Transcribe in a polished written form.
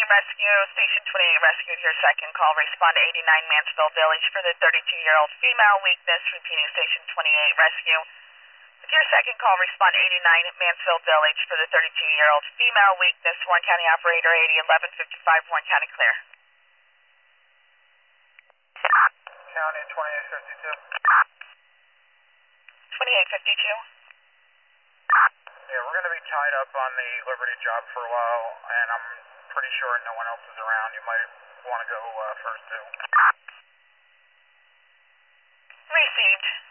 Rescue, Station 28 rescued your second call. Respond to 89 Mansfield Village for the 32-year-old female. Weakness, repeating Station 28 rescue. With your second call, respond to 89 Mansfield Village for the 32-year-old female. Weakness, Warren County Operator 801155, Warren County clear. County 2852. 2852. Yeah, we're going to be tied up on the Liberty job for a while, and I'm pretty sure no one else is around. You might want to go first, too. Received.